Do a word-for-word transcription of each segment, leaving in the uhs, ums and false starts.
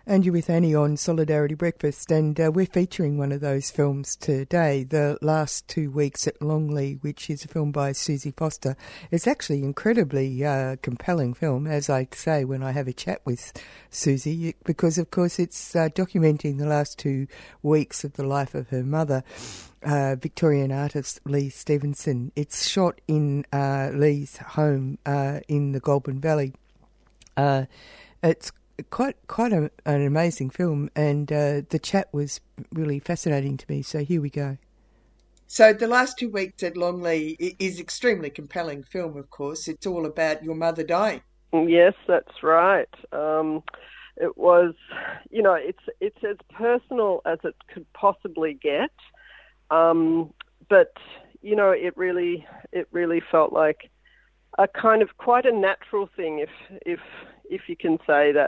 And you're with Annie on Solidarity Breakfast, and uh, we're featuring one of those films today, The Last Two Weeks at Longley, which is a film by Susie Foster. It's actually an incredibly uh, compelling film, as I say when I have a chat with Susie, because, of course, it's uh, documenting the last two weeks of the life of her mother, uh, Victorian artist Lee Stevenson. It's shot in uh, Lee's home uh, in the Goulburn Valley. Uh, it's Quite quite a, an amazing film, and uh, the chat was really fascinating to me, so here we go. So The Last Two Weeks at Longley is extremely compelling film, of course. It's all about your mother dying. Yes, that's right. Um, it was, you know, it's it's as personal as it could possibly get, um, but, you know, it really it really felt like a kind of quite a natural thing, if if if you can say that.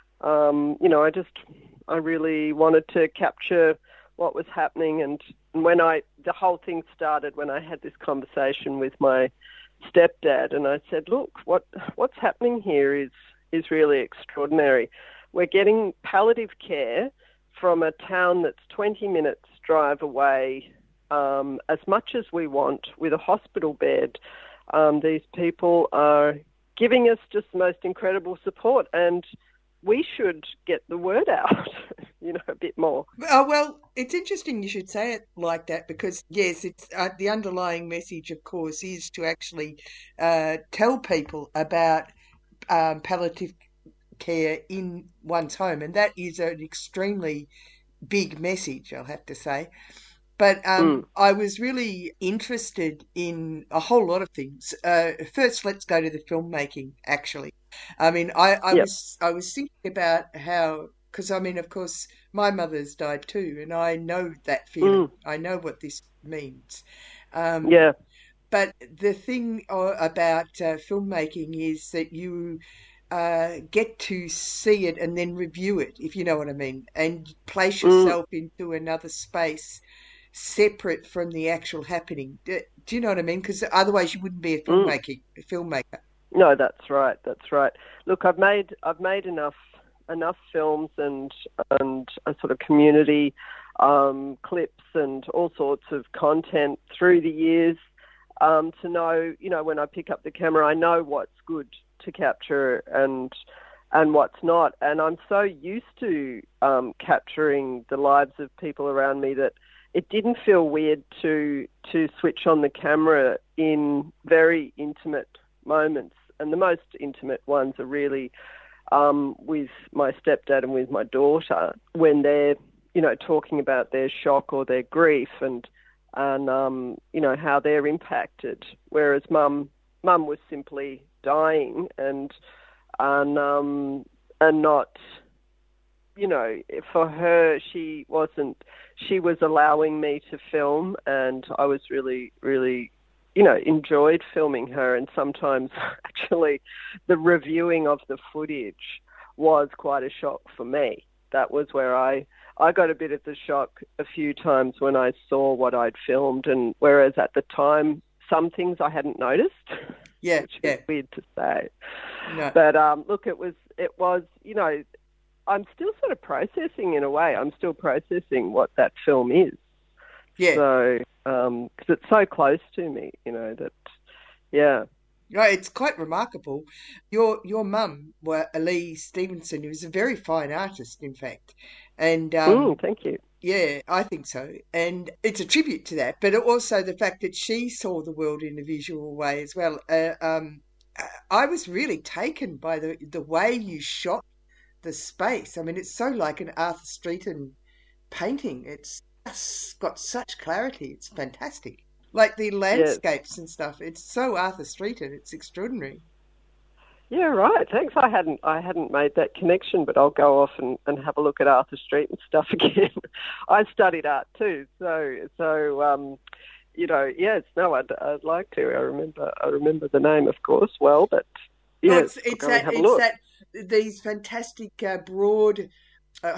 Um, you know, I just, I really wanted to capture what was happening. And when I, the whole thing started when I had this conversation with my stepdad, and I said, look, what what's happening here is, is really extraordinary. We're getting palliative care from a town that's twenty minutes drive away, um, as much as we want, with a hospital bed. Um, these people are giving us just the most incredible support, and we should get the word out, you know, a bit more. Oh, well, it's interesting you should say it like that, because, yes, it's uh, the underlying message, of course, is to actually uh, tell people about um, palliative care in one's home, and that is an extremely big message, I'll have to say. But um, mm. I was really interested in a whole lot of things. Uh, first, let's go to the filmmaking, actually. I mean, I, I yep. was I was thinking about how, because, I mean, of course, my mother's died too, and I know that feeling. Mm. I know what this means. Um, yeah. But the thing about uh, filmmaking is that you uh, get to see it and then review it, if you know what I mean, and place yourself mm. into another space separate from the actual happening. Do, do you know what I mean? Because otherwise you wouldn't be a filmmaking mm. a filmmaker. No, that's right. That's right. Look, I've made I've made enough enough films and and a sort of community um, clips and all sorts of content through the years um, to know, you know, when I pick up the camera, I know what's good to capture and and what's not. And I'm so used to um, capturing the lives of people around me that it didn't feel weird to to switch on the camera in very intimate moments. And the most intimate ones are really um, with my stepdad and with my daughter, when they're, you know, talking about their shock or their grief and, and um, you know, how they're impacted. Whereas mum mum was simply dying and, and, um, and not... You know, for her, she wasn't, she was allowing me to film, and I was really, really, you know, enjoyed filming her. And sometimes actually the reviewing of the footage was quite a shock for me. That was where I, I got a bit of the shock a few times when I saw what I'd filmed. And whereas at the time, some things I hadn't noticed. Yeah, which yeah. is weird to say. No. But um, look, it was, it was, you know, I'm still sort of processing in a way. I'm still processing what that film is. Yeah. So, because um, it's so close to me, you know, that, yeah. No, it's quite remarkable. Your your mum, Lee Stevenson, who was a very fine artist, in fact. And um, mm, thank you. Yeah, I think so. And it's a tribute to that, but also the fact that she saw the world in a visual way as well. Uh, um, I was really taken by the the way you shot the space. I mean, it's so like an Arthur Streeton painting. It's just got such clarity. It's fantastic. Like the landscapes yes. and stuff. It's so Arthur Streeton. It's extraordinary. Yeah, right. Thanks. I hadn't I hadn't made that connection, but I'll go off and, and have a look at Arthur Streeton stuff again. I studied art too, so so um, you know, yes, no, I'd I'd like to. I remember I remember the name, of course, well, but yes, oh, it's, it's that it's that these fantastic uh, broad uh,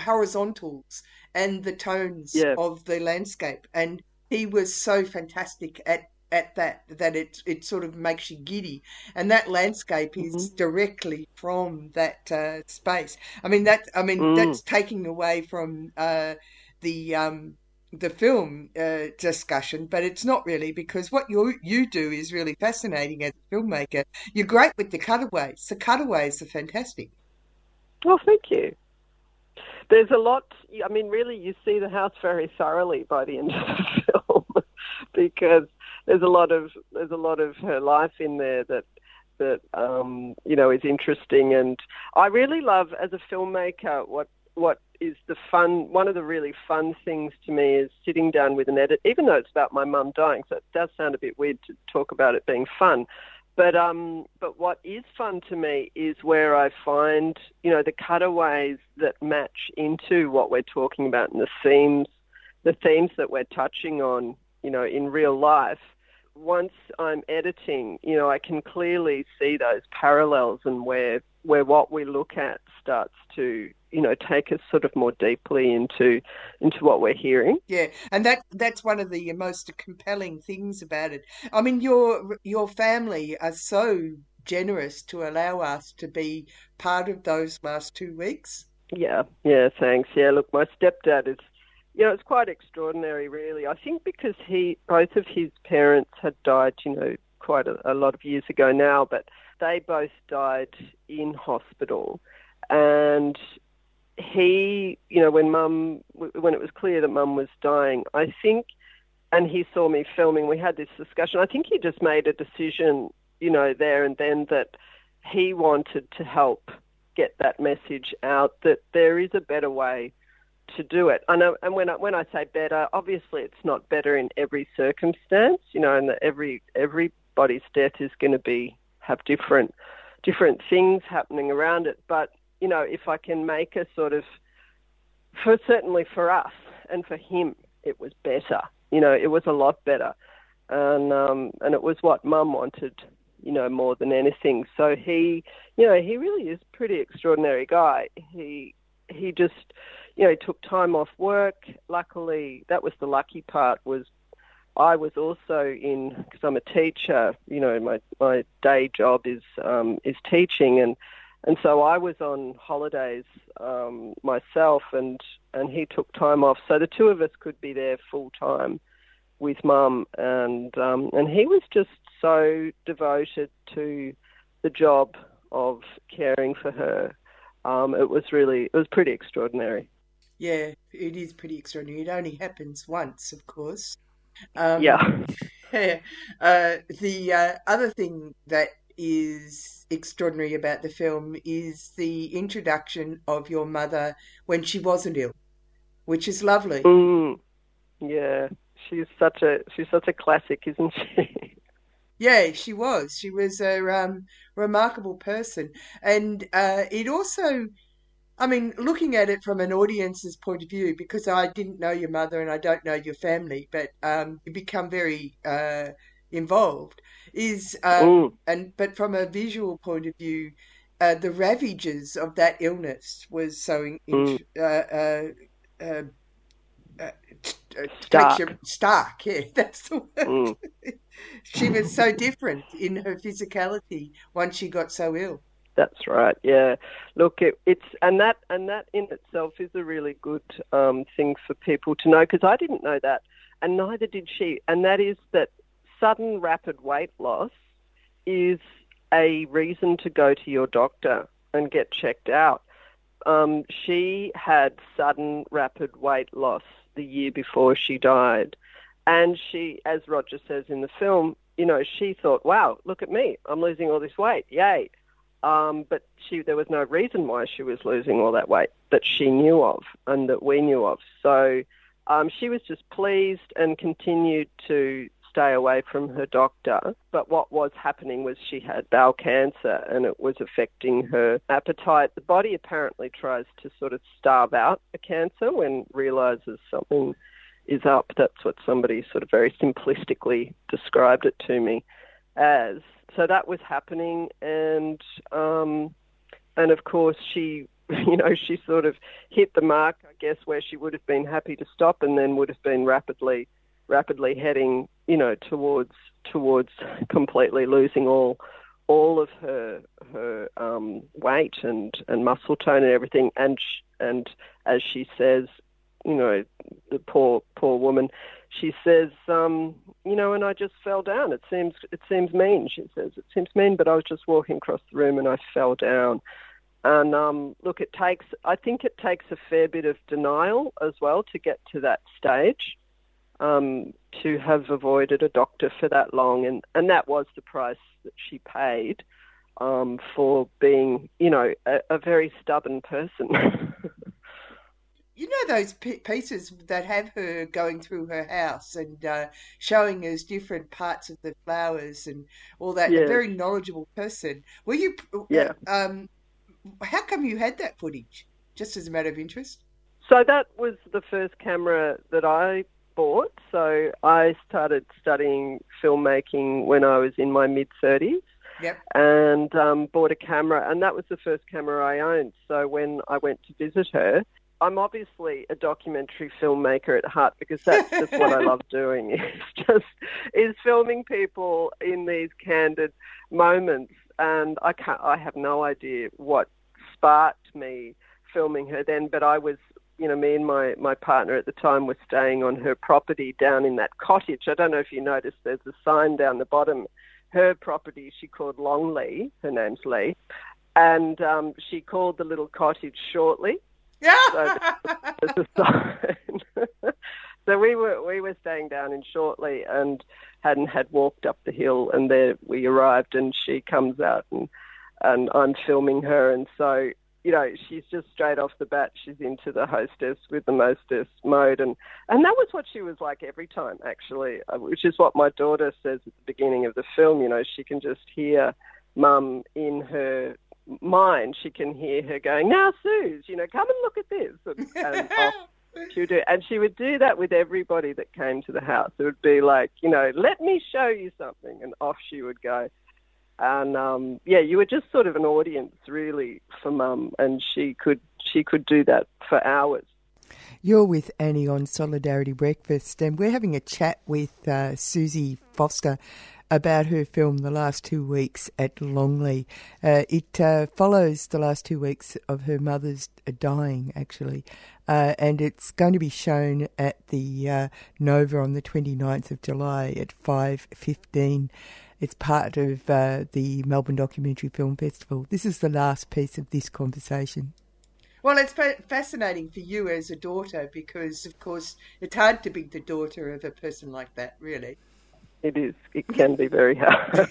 horizontals and the tones yeah. of the landscape. And he was so fantastic at at that, that it it sort of makes you giddy. And that landscape is Mm-hmm. directly from that uh, space. I mean that I mean Mm. that's taking away from uh, the um, the film uh, discussion, but it's not really, because what you you do is really fascinating as a filmmaker. You're great with the cutaways. The cutaways are fantastic. Well, thank you. There's a lot. I mean, really, you see the house very thoroughly by the end of the film, because there's a lot of there's a lot of her life in there that that um, you know is interesting. And I really love, as a filmmaker, what what is the fun. One of the really fun things to me is sitting down with an edit, even though it's about my mum dying. So it does sound a bit weird to talk about it being fun. But um, but what is fun to me is where I find, you know, the cutaways that match into what we're talking about, and the themes, the themes that we're touching on, you know, in real life. Once I'm editing, you know, I can clearly see those parallels, and where where what we look at starts to, you know, take us sort of more deeply into into what we're hearing. Yeah, and that that's one of the most compelling things about it. I mean, your your family are so generous to allow us to be part of those last two weeks. Yeah, yeah, thanks. Yeah, look, my stepdad is, you know, it's quite extraordinary, really. I think because he, both of his parents had died, you know, quite a, a lot of years ago now, but they both died in hospital. And he, you know, when mum, when it was clear that mum was dying, I think, and he saw me filming, we had this discussion, I think he just made a decision, you know, there and then, that he wanted to help get that message out, that there is a better way to do it. I know, and when I, when I say better, obviously it's not better in every circumstance, you know, and that every everybody's death is going to be have different different things happening around it. But you know, if I can make a sort of, for certainly for us and for him, it was better. You know, it was a lot better, and um, and it was what Mum wanted, you know, more than anything. So he, you know, he really is a pretty extraordinary guy. He he just, you know, he took time off work. Luckily, that was the lucky part, was I was also in, because I'm a teacher, you know, my, my day job is um, is teaching, and and so I was on holidays um, myself, and, and he took time off. So the two of us could be there full time with Mum, and um, and he was just so devoted to the job of caring for her. Um, it was really, it was pretty extraordinary. Yeah, it is pretty extraordinary. It only happens once, of course. Um, Yeah. uh, the uh, other thing that is extraordinary about the film is the introduction of your mother when she wasn't ill, which is lovely. Mm, yeah, she's such a she's such a classic, isn't she? Yeah, she was. She was a um, remarkable person, and uh, it also. I mean, looking at it from an audience's point of view, because I didn't know your mother and I don't know your family, but um, you become very uh, involved. Is um, Mm, and but from a visual point of view, uh, the ravages of that illness was so in, in, mm, uh, uh, uh, uh, takes you stark. stark. Yeah, that's the word. Mm. She was so different in her physicality once she got so ill. That's right. Yeah. Look, it, it's and that and that in itself is a really good um, thing for people to know, because I didn't know that, and neither did she. And that is that sudden rapid weight loss is a reason to go to your doctor and get checked out. Um, she had sudden rapid weight loss the year before she died, and she, as Roger says in the film, you know, she thought, "Wow, look at me! I'm losing all this weight! Yay!" Um, but she, there was no reason why she was losing all that weight that she knew of and that we knew of. So um, she was just pleased and continued to stay away from her doctor. But what was happening was she had bowel cancer, and it was affecting her appetite. The body apparently tries to sort of starve out a cancer when it realises something is up. That's what somebody sort of very simplistically described it to me as. So that was happening, and um, and of course she, you know, she sort of hit the mark, I guess, where she would have been happy to stop, and then would have been rapidly rapidly heading, you know, towards towards completely losing all all of her her um, weight and, and muscle tone and everything. And sh- and as she says, you know, the poor poor woman, she says, um, you know, and I just fell down. It seems it seems mean. She says it seems mean, but I was just walking across the room and I fell down. And um, look, it takes. I think it takes a fair bit of denial as well to get to that stage. Um, to have avoided a doctor for that long, and, and that was the price that she paid um, for being, you know, a, a very stubborn person. You know those p- pieces that have her going through her house and uh, showing us different parts of the flowers and all that. Yes. A very knowledgeable person. Were you? Yeah. Um, how come you had that footage? Just as a matter of interest. So that was the first camera that I bought. So I started studying filmmaking when I was in my mid-thirties. Yep. And um, bought a camera, and that was the first camera I owned. So when I went to visit her, I'm obviously a documentary filmmaker at heart because that's just what I love doing. It's just is filming people in these candid moments, and I can't. I have no idea what sparked me filming her then, but I was. You know, me and my, my partner at the time were staying on her property down in that cottage. I don't know if you noticed, there's a sign down the bottom. Her property, she called Longleigh. Her name's Lee. And um, she called the little cottage Shortly. Yeah. So there's a sign. So we were we were staying down in Shortly and hadn't had walked up the hill, and there we arrived, and she comes out and and I'm filming her, and so. You know, she's just straight off the bat, she's into the hostess with the mostess mode. And, and that was what she was like every time, actually, which is what my daughter says at the beginning of the film. You know, she can just hear Mum in her mind. She can hear her going, now, Suze, you know, come and look at this. And, and off she would do. And she would do that with everybody that came to the house. It would be like, you know, let me show you something. And off she would go. And um, yeah, you were just sort of an audience, really, for Mum, and she could she could do that for hours. You're with Annie on Solidarity Breakfast, and we're having a chat with uh, Susie Foster about her film The Last Two Weeks at Longleigh. Uh, it uh, follows the last two weeks of her mother's dying, actually, uh, and it's going to be shown at the uh, Nova on the twenty-ninth of July at five fifteen. It's part of uh, the Melbourne Documentary Film Festival. This is the last piece of this conversation. Well, it's fascinating for you as a daughter because, of course, it's hard to be the daughter of a person like that, really. It is. It can be very hard.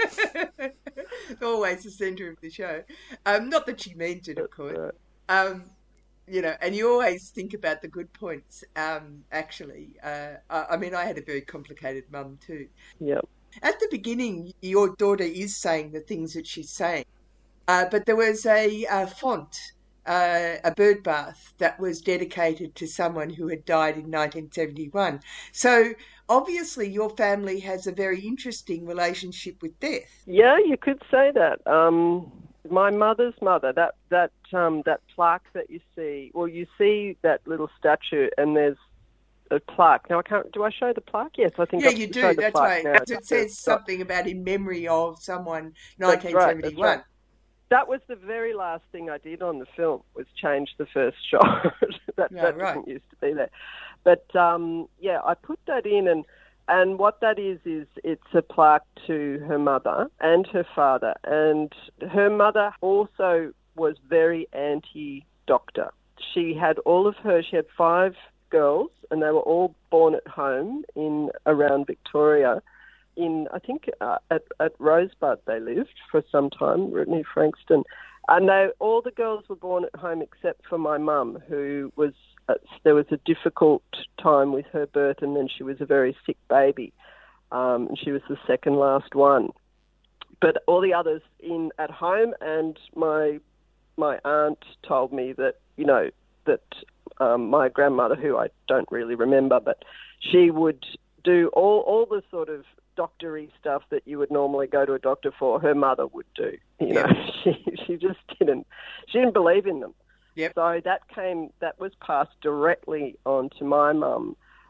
Always the centre of the show. Um, not that she meant it, of course. Right. Um, you know, and you always think about the good points, um, actually. Uh, I, I mean, I had a very complicated mum too. Yeah. At the beginning, your daughter is saying the things that she's saying, uh, but there was a, a font, uh, a bird bath that was dedicated to someone who had died in nineteen seventy-one. So obviously your family has a very interesting relationship with death. Yeah, you could say that. Um, my mother's mother, that that um, that plaque that you see, well, you see that little statue, and there's a plaque. Now, I can't. Do I show the plaque? Yes, I think. Yeah, I'll you do. show the That's plaque right. now. It says something about in memory of someone, nineteen seventy-one. That's right, that's right. That was the very last thing I did on the film, was change the first shot. that Yeah, that right. didn't used to be there. But um, yeah, I put that in, and and what that is is it's a plaque to her mother and her father, and her mother also was very anti-doctor. She had all of her. She had five girls, and they were all born at home in around Victoria. In I think uh, at at Rosebud they lived for some time, near Frankston, and they all the girls were born at home except for my mum, who was uh, there was a difficult time with her birth, and then she was a very sick baby, um, and she was the second last one. But all the others in at home, and my my aunt told me that you know that. Um, my grandmother, who I don't really remember, but she would do all, all the sort of doctory stuff that you would normally go to a doctor for. Her mother would do. You know, Yeah. she she just didn't she didn't believe in them. Yep. So that came that was passed directly on to my mum,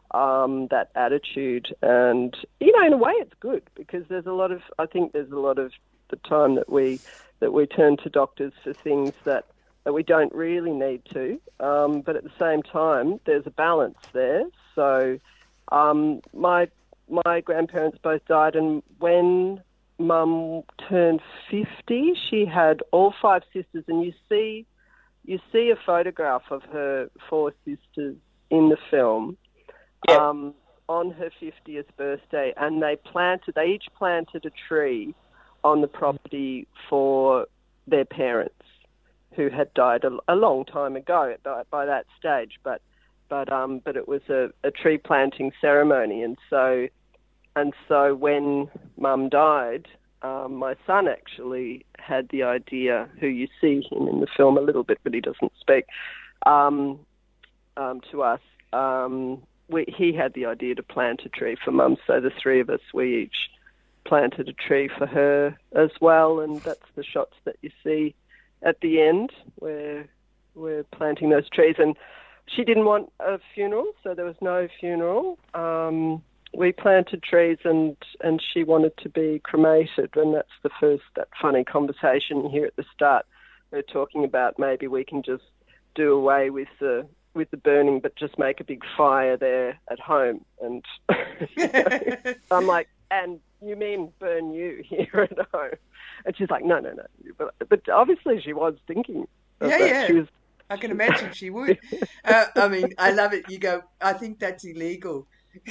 um, that attitude. And, you know, in a way it's good because there's a lot of, I think there's a lot of the time that we that we turn to doctors for things that, that we don't really need to. Um, but at the same time, there's a balance there. So um, my my grandparents both died, and when Mum turned fifty, she had all five sisters, and you see you see a photograph of her four sisters in the film. Yeah. Um, on her fiftieth birthday, and they planted, they each planted a tree on the property for their parents who had died a, a long time ago by, by that stage, but but um, but it was a, a tree planting ceremony, and so and so when Mum died, um, my son actually had the idea, who you see him in the film a little bit, but he doesn't speak um, um, to us. Um, We, he had the idea to plant a tree for Mum, so the three of us, we each planted a tree for her as well, and that's the shots that you see at the end where we're planting those trees. And she didn't want a funeral, so there was no funeral. Um, we planted trees, and, and she wanted to be cremated, and that's the first, that funny conversation here at the start. We're talking about maybe we can just do away with the with the burning, but just make a big fire there at home. And you know, I'm like, and you mean burn you here at home? And she's like, no, no, no. But, but obviously she was thinking of Yeah, that. yeah. She was, I can imagine she would. Uh, I mean, I love it. You go, I think that's illegal.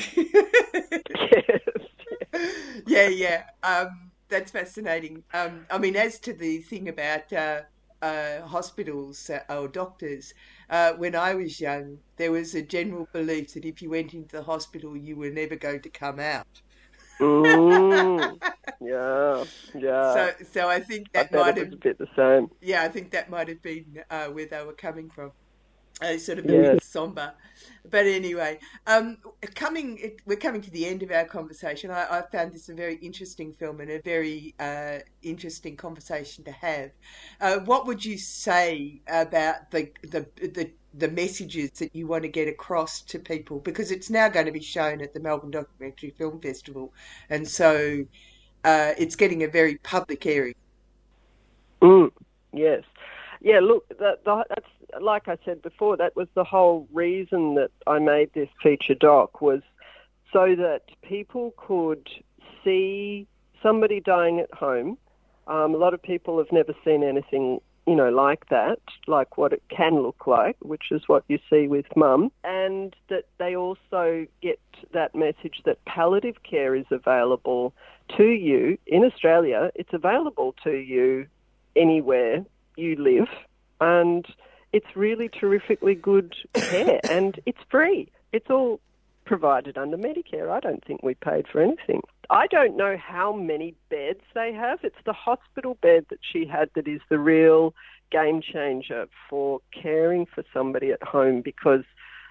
yes. Yeah, yeah. Um, that's fascinating. Um, I mean, as to the thing about uh, uh, hospitals uh, or doctors, uh, when I was young, there was a general belief that if you went into the hospital, you were never going to come out. Mm, yeah, yeah. So, so I think I that bet might it have, was a bit the same. yeah, I think that might have been uh, where they were coming from. Uh, sort of a Yeah. bit somber, but anyway, um, coming it, we're coming to the end of our conversation. I, I found this a very interesting film and a very uh, interesting conversation to have. Uh, what would you say about the, the the the messages that you want to get across to people? Because it's now going to be shown at the Melbourne Documentary Film Festival, and so uh, it's getting a very public airing. Mm, yes. Yeah, look, that, that, that's like I said before, that was the whole reason that I made this feature doc, was so that people could see somebody dying at home. Um, a lot of people have never seen anything, you know, like that, like what it can look like, which is what you see with Mum, and that they also get that message that palliative care is available to you. In Australia, it's available to you anywhere you live, and it's really terrifically good care, and it's free. It's all provided under Medicare. I don't think we paid for anything. I don't know how many beds they have. It's the hospital bed that she had that is the real game changer for caring for somebody at home, because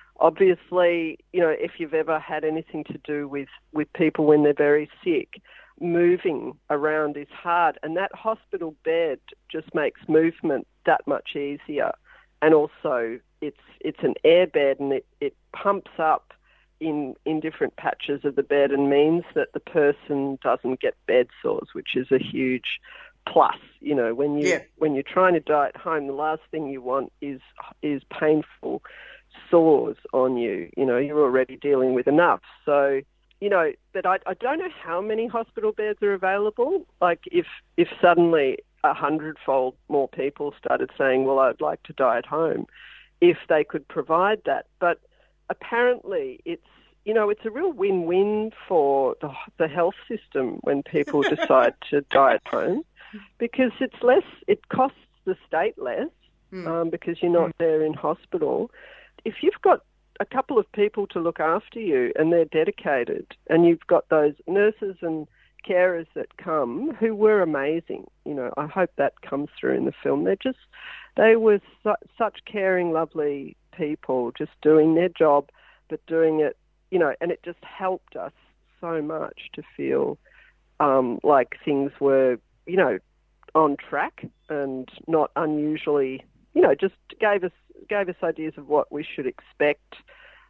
obviously, you know, if you've ever had anything to do with, with people when they're very sick, moving around is hard, and that hospital bed just makes movement that much easier. And also it's it's an air bed, and it, it pumps up in in different patches of the bed and means that the person doesn't get bed sores, which is a huge plus. You know, when you Yeah. when you're trying to die at home, the last thing you want is is painful sores on you. You know, you're already dealing with enough. So, you know, but I, I don't know how many hospital beds are available. Like if, if suddenly a hundredfold more people started saying, well, I'd like to die at home, if they could provide that. But apparently it's, you know, it's a real win-win for the, the health system when people decide to die at home, because it's less, it costs the state less Mm. um, because you're not there in hospital. If you've got a couple of people to look after you and they're dedicated, and you've got those nurses and carers that come who were amazing, you know, I hope that comes through in the film. They're just, they were su- such caring, lovely people, just doing their job, but doing it, you know, and it just helped us so much to feel um, like things were, you know, on track and not unusually, you know, just gave us gave us ideas of what we should expect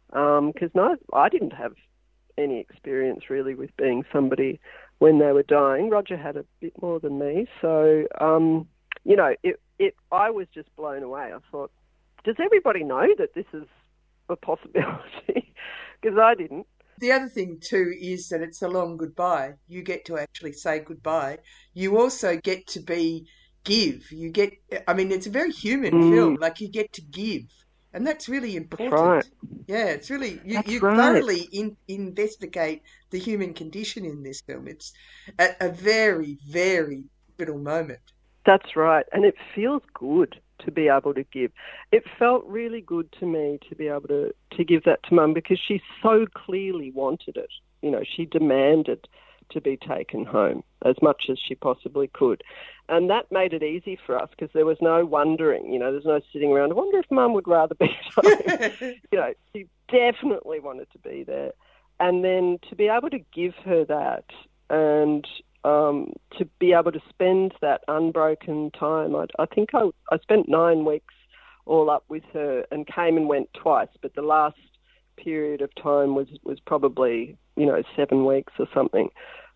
because um, no, I didn't have any experience really with being somebody when they were dying. Roger had a bit more than me, so um, you know, it, it. I was just blown away. I thought, does everybody know that this is a possibility? Because I didn't. The other thing too is that it's a long goodbye. You get to actually say goodbye. You also get to be give. You get. I mean, it's a very human mm. film. Like, you get to give. And that's really important. That's right. Yeah, it's really, you, you right. thoroughly in, investigate the human condition in this film. It's a, a very, very pivotal moment. That's right. And it feels good to be able to give. It felt really good to me to be able to, to give that to Mum, because she so clearly wanted it. You know, she demanded to be taken home as much as she possibly could. And that made it easy for us, because there was no wondering, you know, there's no sitting around, I wonder if Mum would rather be at home. You know, she definitely wanted to be there. And then to be able to give her that, and um, to be able to spend that unbroken time, I, I think I, I spent nine weeks all up with her and came and went twice, but the last period of time was, was probably, you know, seven weeks or something.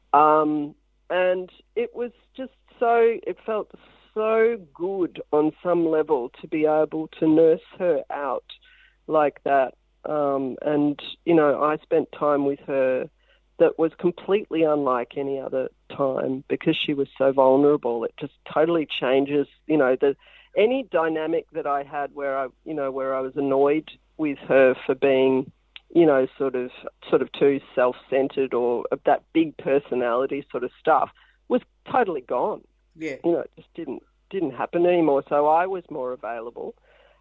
Um, and it was just so, it felt so good on some level to be able to nurse her out like that. Um, and, you know, I spent time with her that was completely unlike any other time, because she was so vulnerable. It just totally changes, you know, the any dynamic that I had where I, you know, where I was annoyed with her for being, you know, sort of sort of too self-centered, or that big personality sort of stuff, was totally gone. Yeah. You know, it just didn't didn't happen anymore. So I was more available.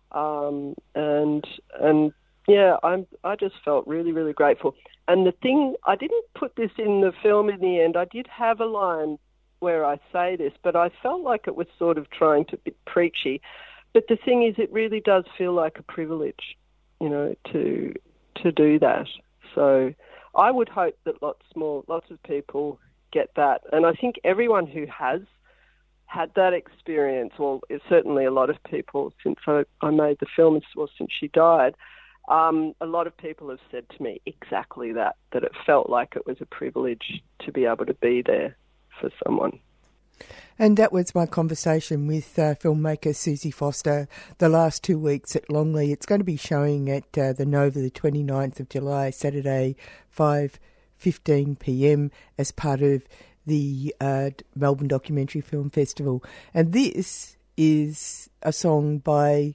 Um, and and yeah, I'm I just felt really, really grateful. And the thing, I didn't put this in the film in the end. I did have a line where I say this, but I felt like it was sort of trying to be preachy. But the thing is, it really does feel like a privilege, you know, to to do that. So I would hope that lots more, lots of people get that. And I think everyone who has had that experience, well, certainly a lot of people since I, I made the film, well, since she died, um, a lot of people have said to me exactly that, that it felt like it was a privilege to be able to be there for someone. And that was my conversation with uh, filmmaker Susie Foster the last two weeks at Longley. It's going to be showing at uh, the Nova the twenty-ninth of July, Saturday, five fifteen p.m. as part of the uh, Melbourne Documentary Film Festival. And this is a song by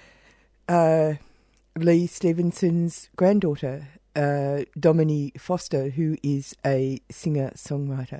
uh, Lee Stevenson's granddaughter, uh, Domini Foster, who is a singer-songwriter.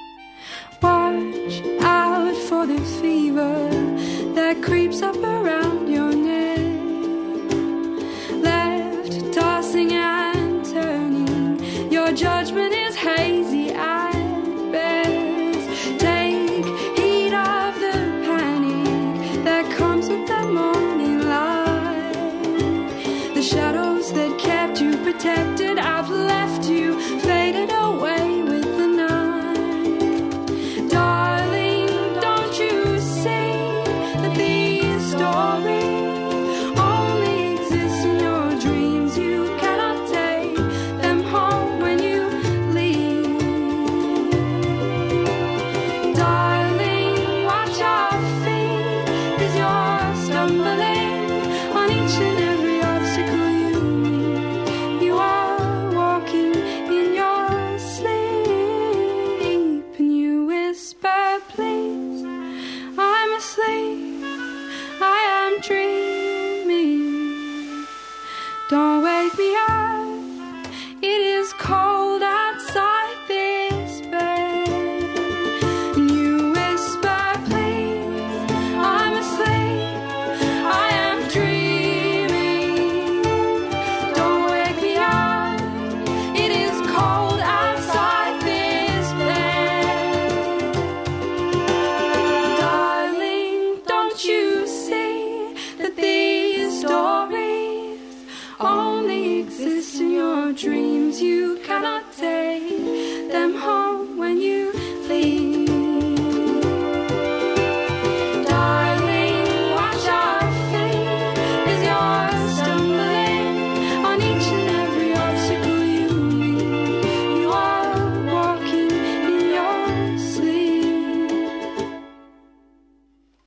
Watch out for the fever that creeps up around